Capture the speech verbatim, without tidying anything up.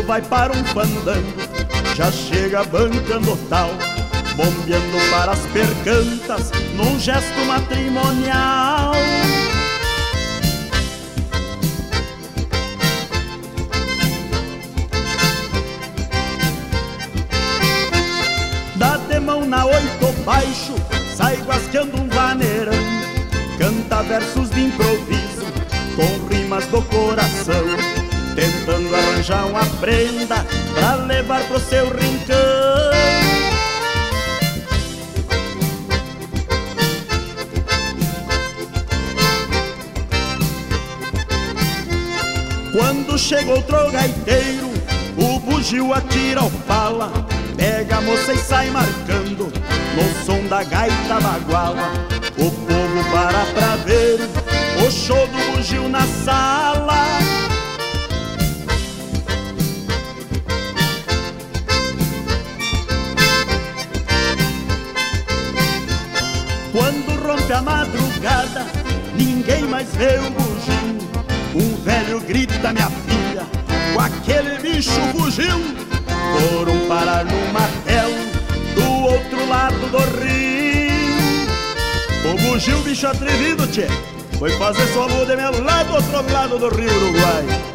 vai para um fandango, já chega bancando tal, bombeando para as percantas num gesto matrimonial. Dá de mão na oito baixo, sai guasqueando um vaneirão, canta versos de improviso com rimas do coração, tentando arranjar uma prenda pra levar pro seu rincão. Quando chega outro gaiteiro, o bugio atira o pala, pega a moça e sai marcando no som da gaita baguala. O povo para pra ver o show do bugio na sala. Quando rompe a madrugada, ninguém mais vê o bugio. Um velho grita, minha filha, com aquele bicho fugiu. Foram parar no martelo do outro lado do rio. O bugio, bicho atrevido, tchê, foi fazer sua lua de mel lá do outro lado do rio Uruguai.